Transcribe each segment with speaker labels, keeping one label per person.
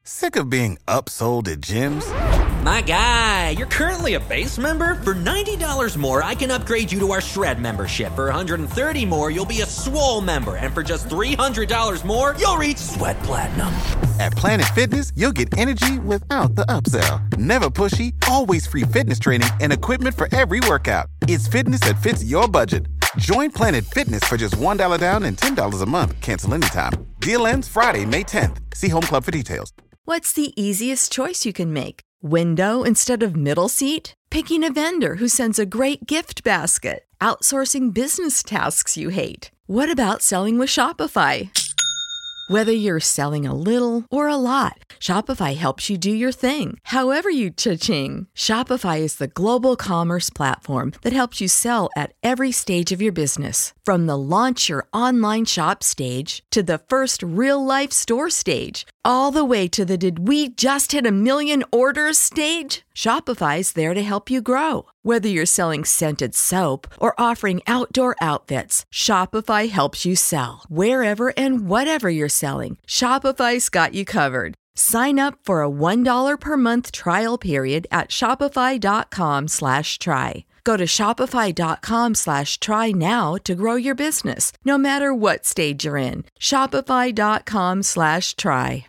Speaker 1: Sick of being upsold at gyms?
Speaker 2: My guy, you're currently a base member? For $90 more, I can upgrade you to our Shred membership. For $130 more, you'll be a Swole member. And for just $300 more, you'll reach Sweat Platinum.
Speaker 1: At Planet Fitness, you'll get energy without the upsell. Never pushy, always free fitness training and equipment for every workout. It's fitness that fits your budget. Join Planet Fitness for just $1 down and $10 a month. Cancel anytime. Deal ends Friday, May 10th. See Home Club for details.
Speaker 3: What's the easiest choice you can make? Window instead of middle seat? Picking a vendor who sends a great gift basket? Outsourcing business tasks you hate? What about selling with Shopify? Whether you're selling a little or a lot, Shopify helps you do your thing, however you cha-ching. Shopify is the global commerce platform that helps you sell at every stage of your business. From the launch your online shop stage to the first real-life store stage, all the way to the did we just hit a million orders stage. Shopify's there to help you grow. Whether you're selling scented soap or offering outdoor outfits, Shopify helps you sell. Wherever and whatever you're selling, Shopify's got you covered. Sign up for a $1 per month trial period at shopify.com/try. Go to shopify.com/try now to grow your business, no matter what stage you're in. Shopify.com/try.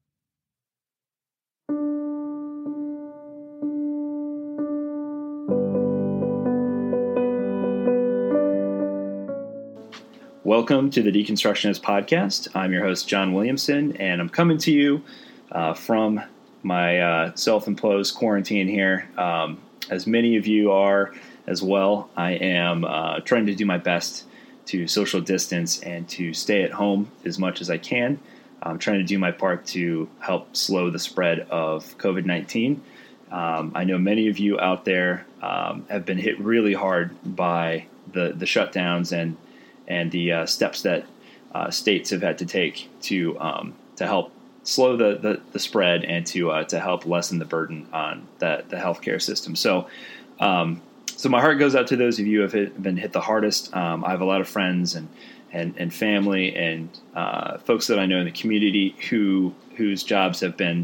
Speaker 4: Welcome to the Deconstructionist Podcast. I'm your host, John Williamson, and I'm coming to you from my self-imposed quarantine here. As many of you are as well, I am trying to do my best to social distance and to stay at home as much as I can. I'm trying to do my part to help slow the spread of COVID-19. I know many of you out there have been hit really hard by the shutdowns and the steps that states have had to take to help slow the spread and to help lessen the burden on the healthcare system. So my heart goes out to those of you who have been hit the hardest. I have a lot of friends and family and folks that I know in the community whose jobs have been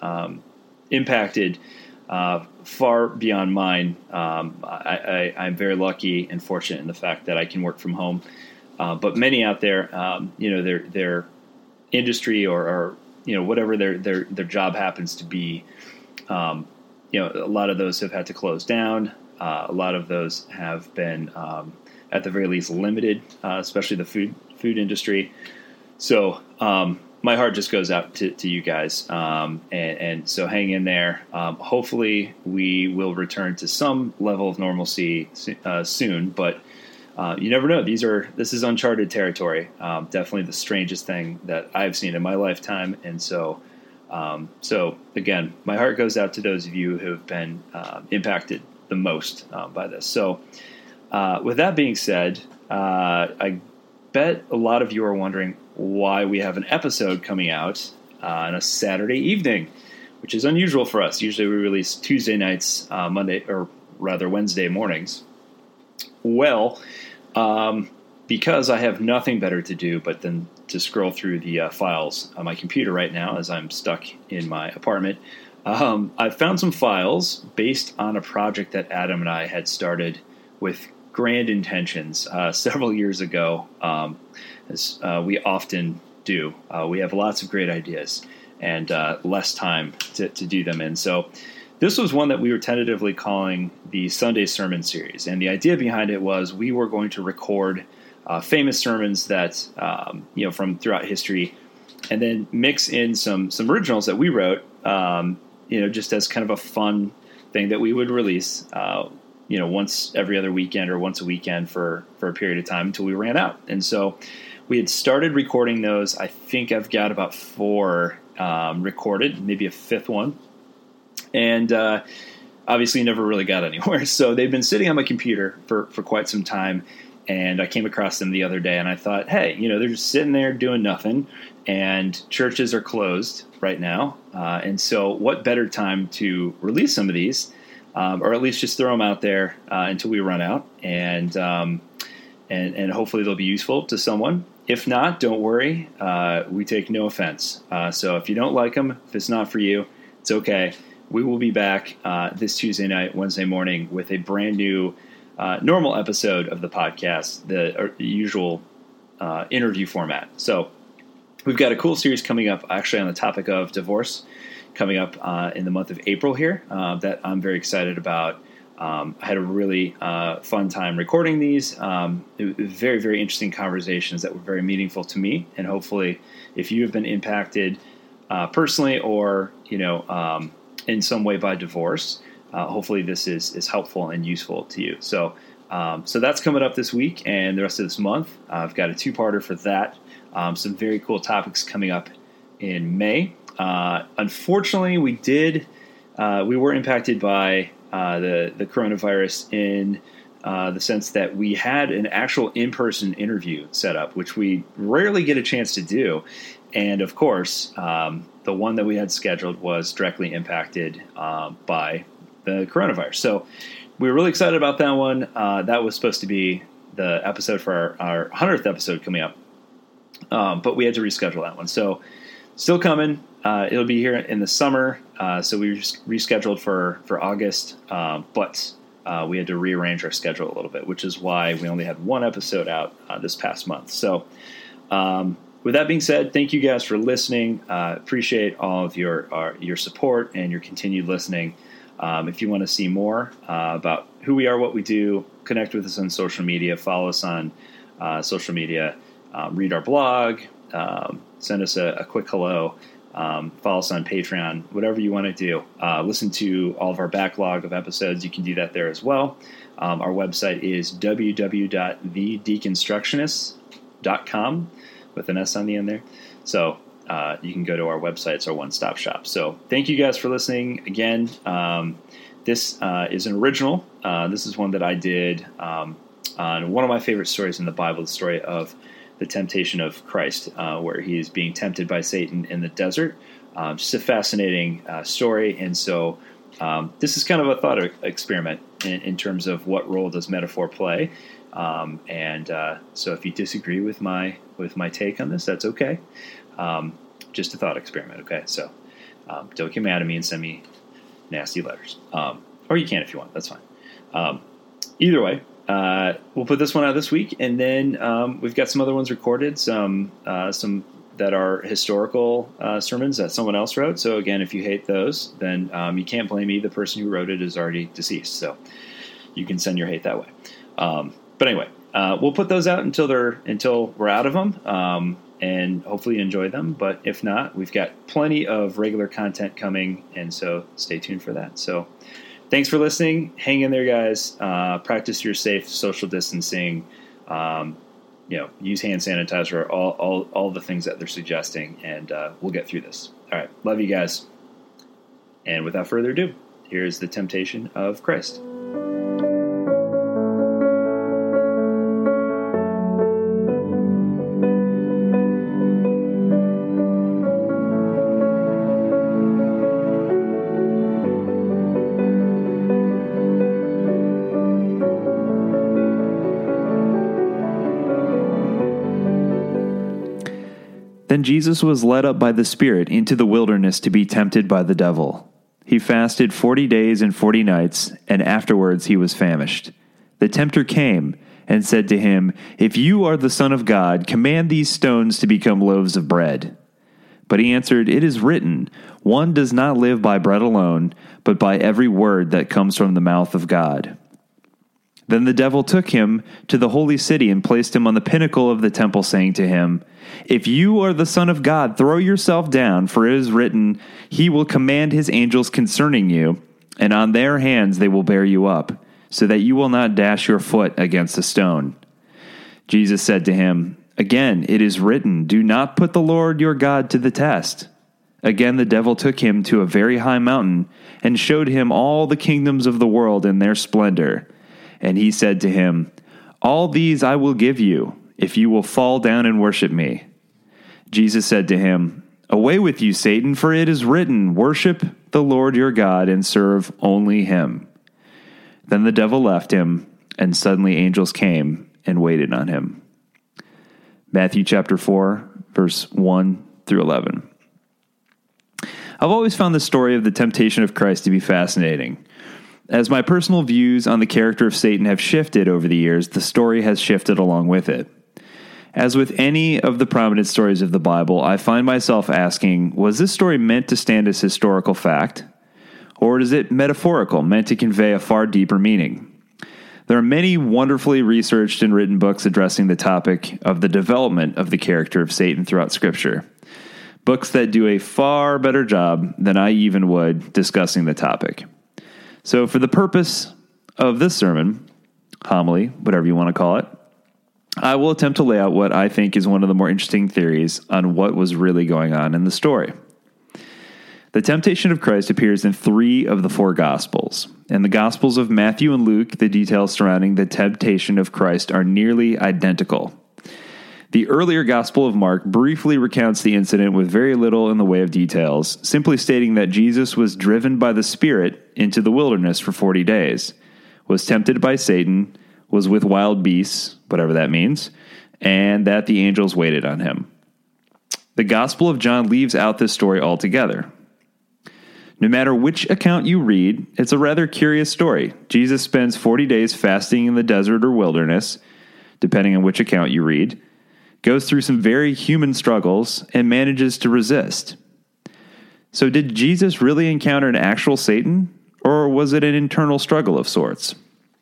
Speaker 4: impacted far beyond mine. I'm very lucky and fortunate in the fact that I can work from home. But many out there, their industry or whatever their job happens to be, a lot of those have had to close down. A lot of those have been, at the very least, limited, especially the food industry. So my heart just goes out to you guys, and so hang in there. Hopefully, we will return to some level of normalcy soon, but. You never know. This is uncharted territory. Definitely the strangest thing that I've seen in my lifetime. And so again, my heart goes out to those of you who have been impacted the most by this. So with that being said, I bet a lot of you are wondering why we have an episode coming out on a Saturday evening, which is unusual for us. Usually we release Tuesday nights, Wednesday mornings. Well, because I have nothing better to do but then to scroll through the files on my computer right now as I'm stuck in my apartment, I've found some files based on a project that Adam and I had started with grand intentions several years ago, as we often do. We have lots of great ideas and less time to do them in. So this was one that we were tentatively calling the Sunday Sermon Series. And the idea behind it was we were going to record famous sermons that, from throughout history, and then mix in some originals that we wrote, just as kind of a fun thing that we would release, once every other weekend or once a weekend for a period of time until we ran out. And so we had started recording those. I think I've got about 4 recorded, maybe a 5th one. And obviously never really got anywhere. So they've been sitting on my computer for quite some time, and I came across them the other day, and I thought, hey, they're just sitting there doing nothing, and churches are closed right now. And so what better time to release some of these, or at least just throw them out there until we run out, and hopefully they'll be useful to someone. If not, don't worry. We take no offense. So if you don't like them, if it's not for you, it's okay. We will be back this Tuesday night, Wednesday morning with a brand new normal episode of the podcast, the usual interview format. So we've got a cool series coming up actually on the topic of divorce coming up in the month of April here that I'm very excited about. I had a really fun time recording these. Very, very interesting conversations that were very meaningful to me. And hopefully if you have been impacted personally or, in some way by divorce, hopefully this is helpful and useful to you. So that's coming up this week and the rest of this month. I've got a two-parter for that. Some very cool topics coming up in May. Unfortunately, we were impacted by the coronavirus in the sense that we had an actual in-person interview set up, which we rarely get a chance to do. And of course, the one that we had scheduled was directly impacted by the coronavirus. So we were really excited about that one. That was supposed to be the episode for our 100th episode coming up. But we had to reschedule that one. So still coming. It'll be here in the summer. So we rescheduled for August. But we had to rearrange our schedule a little bit, which is why we only had one episode out this past month. So with that being said, thank you guys for listening. Appreciate all of your support and your continued listening. If you want to see more about who we are, what we do, connect with us on social media, follow us on social media, read our blog, send us a quick hello, follow us on Patreon, whatever you want to do. Listen to all of our backlog of episodes. You can do that there as well. Our website is www.thedeconstructionists.com with an S on the end there. So you can go to our website. It's our one-stop shop. So thank you guys for listening again. This is an original. This is one that I did on one of my favorite stories in the Bible, the story of the temptation of Christ, where he is being tempted by Satan in the desert. Just a fascinating story. And so this is kind of a thought experiment in terms of what role does metaphor play. So if you disagree with my take on this, that's okay. Just a thought experiment. Okay. So don't get mad at me and send me nasty letters. Or you can if you want. That's fine. Either way, we'll put this one out this week, and then we've got some other ones recorded, some that are historical sermons that someone else wrote. So again, if you hate those, then you can't blame me. The person who wrote it is already deceased, so you can send your hate that way. But anyway, we'll put those out until we're out of them, and hopefully you enjoy them. But if not, we've got plenty of regular content coming, and so stay tuned for that. So thanks for listening. Hang in there, guys. Practice your safe social distancing. Use hand sanitizer, all the things that they're suggesting, and we'll get through this. All right. Love you guys. And without further ado, here's the temptation of Christ.
Speaker 5: Then Jesus was led up by the Spirit into the wilderness to be tempted by the devil. He fasted 40 days and 40 nights, and afterwards he was famished. The tempter came and said to him, "If you are the Son of God, command these stones to become loaves of bread." But he answered, "It is written, one does not live by bread alone, but by every word that comes from the mouth of God." Then the devil took him to the holy city and placed him on the pinnacle of the temple, saying to him, "If you are the Son of God, throw yourself down, for it is written, He will command His angels concerning you, and on their hands they will bear you up, so that you will not dash your foot against a stone." Jesus said to him, "Again, it is written, do not put the Lord your God to the test." Again the devil took him to a very high mountain and showed him all the kingdoms of the world and their splendor. And he said to him, "All these I will give you, if you will fall down and worship me." Jesus said to him, "Away with you, Satan, for it is written, worship the Lord your God and serve only him." Then the devil left him, and suddenly angels came and waited on him. Matthew chapter 4, verse 1 through 11. I've always found the story of the temptation of Christ to be fascinating. As my personal views on the character of Satan have shifted over the years, the story has shifted along with it. As with any of the prominent stories of the Bible, I find myself asking, was this story meant to stand as historical fact? Or is it metaphorical, meant to convey a far deeper meaning? There are many wonderfully researched and written books addressing the topic of the development of the character of Satan throughout Scripture. Books that do a far better job than I even would discussing the topic. So for the purpose of this sermon, homily, whatever you want to call it, I will attempt to lay out what I think is one of the more interesting theories on what was really going on in the story. The temptation of Christ appears in 3 of the 4 Gospels. In the Gospels of Matthew and Luke, the details surrounding the temptation of Christ are nearly identical. The earlier Gospel of Mark briefly recounts the incident with very little in the way of details, simply stating that Jesus was driven by the Spirit into the wilderness for 40 days, was tempted by Satan, was with wild beasts, whatever that means, and that the angels waited on him. The Gospel of John leaves out this story altogether. No matter which account you read, it's a rather curious story. Jesus spends 40 days fasting in the desert or wilderness, depending on which account you read, goes through some very human struggles, and manages to resist. So did Jesus really encounter an actual Satan, or was it an internal struggle of sorts?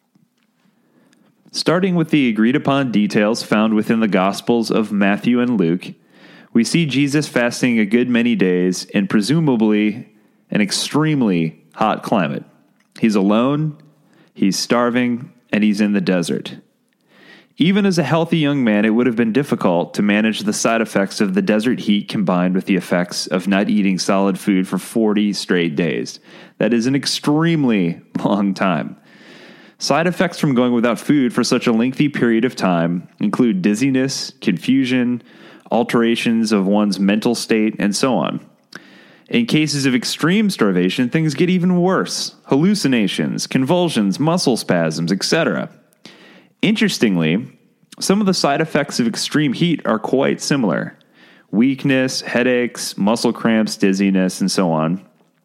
Speaker 5: Starting with the agreed-upon details found within the Gospels of Matthew and Luke, we see Jesus fasting a good many days in presumably an extremely hot climate. He's alone, he's starving, and he's in the desert. Even as a healthy young man, it would have been difficult to manage the side effects of the desert heat combined with the effects of not eating solid food for 40 straight days. That is an extremely long time. Side effects from going without food for such a lengthy period of time include dizziness, confusion, alterations of one's mental state, and so on. In cases of extreme starvation, things get even worse. Hallucinations, convulsions, muscle spasms, etc. Interestingly, some of the side effects of extreme heat are quite similar. Weakness, headaches, muscle cramps, dizziness, and so on.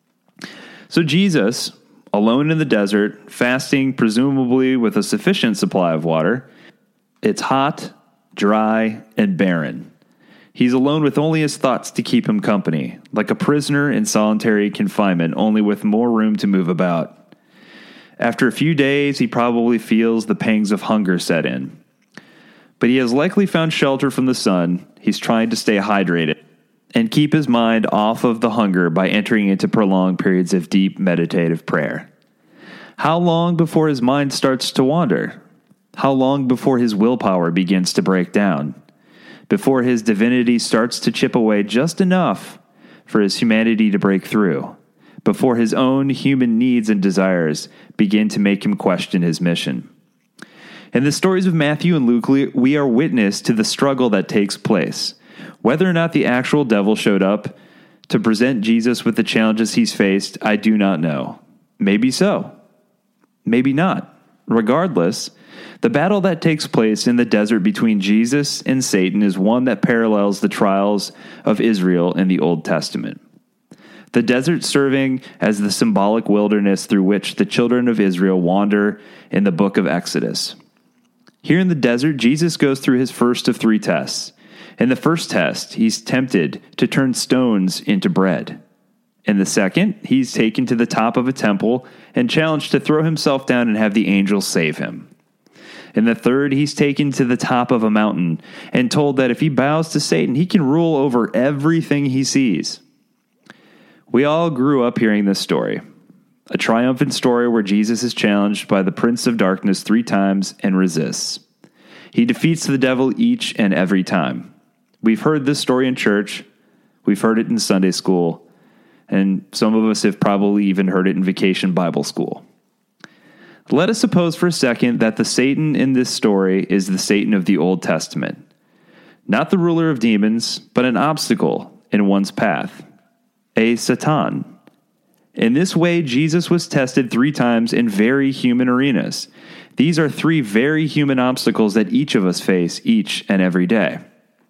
Speaker 5: So Jesus, alone in the desert, fasting presumably with a sufficient supply of water, it's hot, dry, and barren. He's alone with only his thoughts to keep him company, like a prisoner in solitary confinement, only with more room to move about. After a few days, he probably feels the pangs of hunger set in. But he has likely found shelter from the sun. He's trying to stay hydrated and keep his mind off of the hunger by entering into prolonged periods of deep meditative prayer. How long before his mind starts to wander? How long before his willpower begins to break down? Before his divinity starts to chip away just enough for his humanity to break through? Before his own human needs and desires begin to make him question his mission? In the stories of Matthew and Luke, we are witness to the struggle that takes place. Whether or not the actual devil showed up to present Jesus with the challenges he's faced, I do not know. Maybe so. Maybe not. Regardless, the battle that takes place in the desert between Jesus and Satan is one that parallels the trials of Israel in the Old Testament. The desert serving as the symbolic wilderness through which the children of Israel wander in the book of Exodus. Here in the desert, Jesus goes through his first of 3 tests. In the first test, he's tempted to turn stones into bread. In the second, he's taken to the top of a temple and challenged to throw himself down and have the angels save him. In the third, he's taken to the top of a mountain and told that if he bows to Satan, he can rule over everything he sees. We all grew up hearing this story, a triumphant story where Jesus is challenged by the prince of darkness 3 times and resists. He defeats the devil each and every time. We've heard this story in church, we've heard it in Sunday school, and some of us have probably even heard it in vacation Bible school. Let us suppose for a second that the Satan in this story is the Satan of the Old Testament. Not the ruler of demons, but an obstacle in one's path. A Satan. In this way, Jesus was tested 3 times in very human arenas. These are 3 very human obstacles that each of us face each and every day.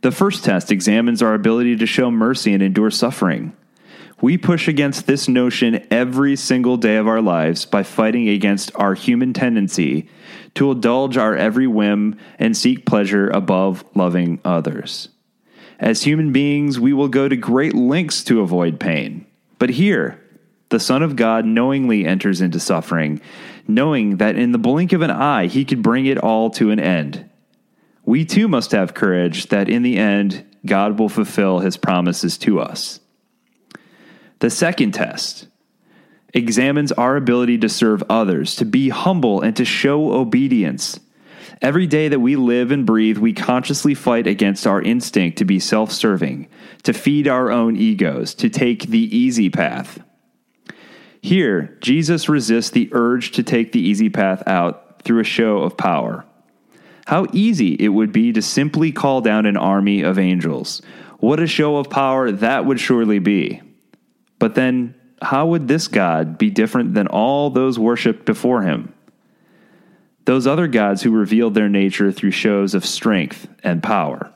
Speaker 5: The first test examines our ability to show mercy and endure suffering. We push against this notion every single day of our lives by fighting against our human tendency to indulge our every whim and seek pleasure above loving others. As human beings, we will go to great lengths to avoid pain. But here, the Son of God knowingly enters into suffering, knowing that in the blink of an eye, he could bring it all to an end. We too must have courage that in the end, God will fulfill his promises to us. The second test examines our ability to serve others, to be humble, and to show obedience. Every day that we live and breathe, we consciously fight against our instinct to be self-serving, to feed our own egos, to take the easy path. Here, Jesus resists the urge to take the easy path out through a show of power. How easy it would be to simply call down an army of angels. What a show of power that would surely be. But then, how would this God be different than all those worshipped before him? Those other gods who revealed their nature through shows of strength and power.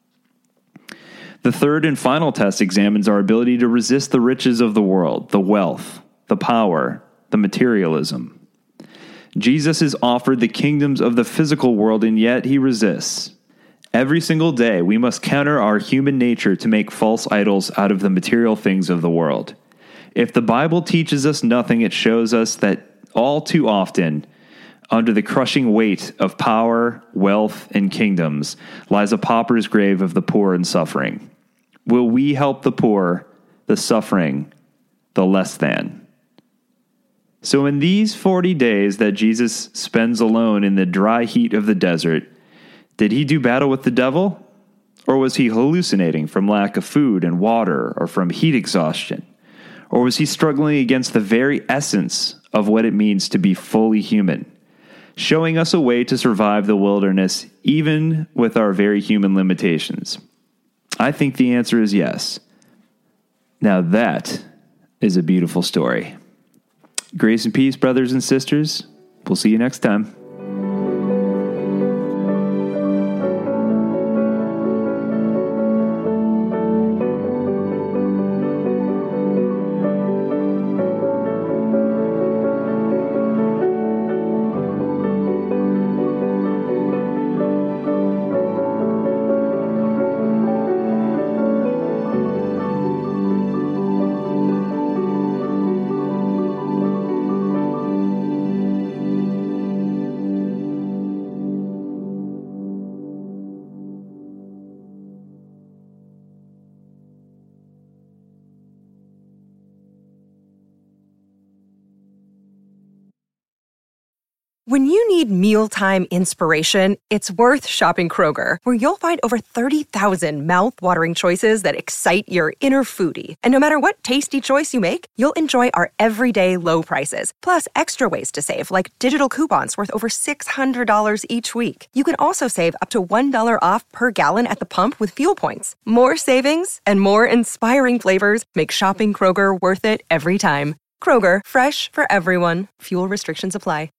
Speaker 5: The third and final test examines our ability to resist the riches of the world, the wealth, the power, the materialism. Jesus is offered the kingdoms of the physical world, and yet he resists. Every single day, we must counter our human nature to make false idols out of the material things of the world. If the Bible teaches us nothing, it shows us that all too often, under the crushing weight of power, wealth, and kingdoms, lies a pauper's grave of the poor and suffering. Will we help the poor, the suffering, the less than? So in these 40 days that Jesus spends alone in the dry heat of the desert, did he do battle with the devil? Or was he hallucinating from lack of food and water or from heat exhaustion? Or was he struggling against the very essence of what it means to be fully human, showing us a way to survive the wilderness even with our very human limitations? I think the answer is yes. Now that is a beautiful story. Grace and peace, brothers and sisters. We'll see you next time.
Speaker 6: When you need mealtime inspiration, it's worth shopping Kroger, where you'll find over 30,000 mouth-watering choices that excite your inner foodie. And no matter what tasty choice you make, you'll enjoy our everyday low prices, plus extra ways to save, like digital coupons worth over $600 each week. You can also save up to $1 off per gallon at the pump with fuel points. More savings and more inspiring flavors make shopping Kroger worth it every time. Kroger, fresh for everyone. Fuel restrictions apply.